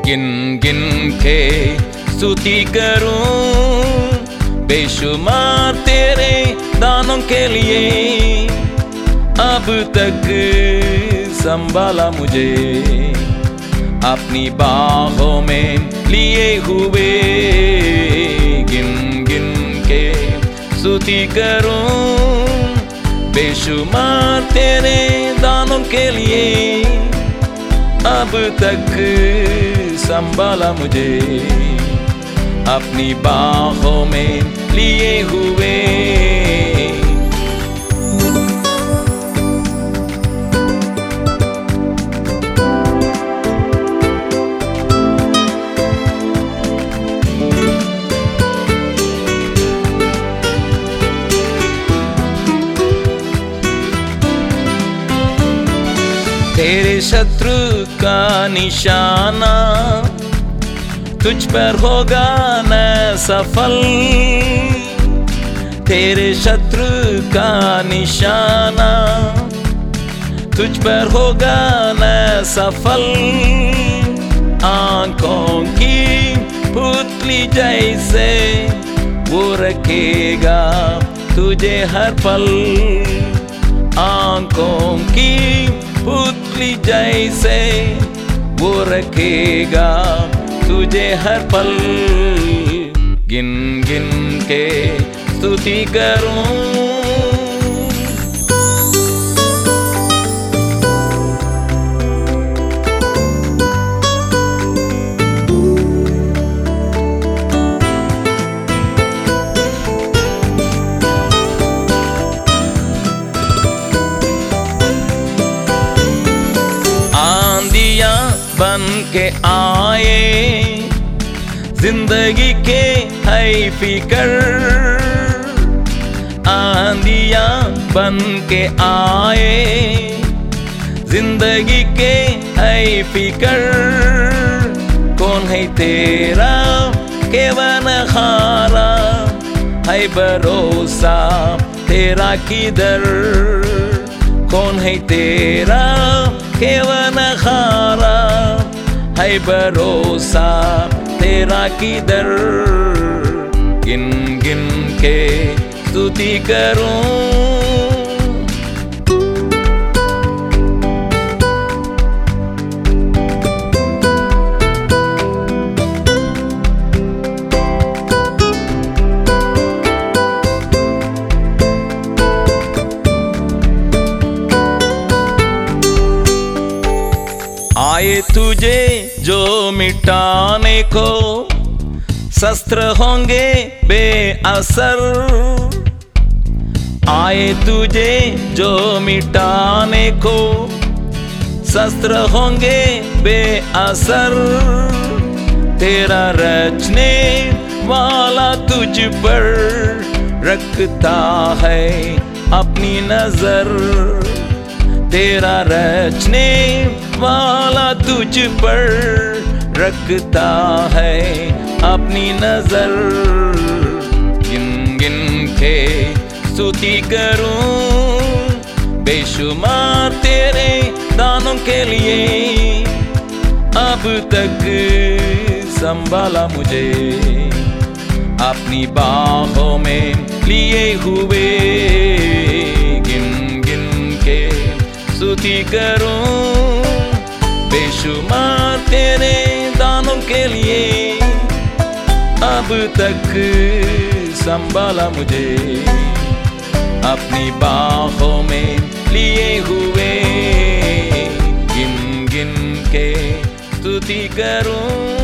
गिन गिन के स्तुति करूं, बेशुमार तेरे दानों के लिए। अब तक संभाला मुझे अपनी बाहों में लिए हुए। गिन गिन के स्तुति करूं, बेशुमार तेरे दानों के लिए। अब तक संभाला मुझे अपनी बाहों में लिए हुए। तेरे शत्रु का निशाना तुझ पर होगा न सफल। तेरे शत्रु का निशाना तुझ पर होगा न सफल। आंखों की पुतली जैसे वो रखेगा तुझे हर पल। आंखों की पुतली जैसे वो रखेगा तुझे हर पल। गिन गिन के स्तुति करूं, बन के आए जिंदगी के है फिकर। आंधियां बन के आए जिंदगी के है फिकर। कौन है तेरा केवन हारा, है भरोसा तेरा किधर। कौन है तेरा केवन हारा, है भरोसा तेरा किधर। गिन गिन के स्तुति करूं, आए तुझे जो मिटाने को, शस्त्र होंगे बेअसर। आए तुझे जो मिटाने को, शस्त्र होंगे बेअसर। तेरा रचने वाला तुझ पर रखता है अपनी नजर। तेरा रचने वाला तुझ पर रखता है अपनी नजर। गिन गिन के स्तुति करूं, बेशुमार तेरे दानों के लिए। अब तक संभाला मुझे अपनी बाहों में लिए हुए। गिन गिन के स्तुति करूं, बेशुमार तेरे दानों के लिए। अब तक संभाला मुझे अपनी बाहों में लिए हुए। गिन गिन के स्तुति करूं।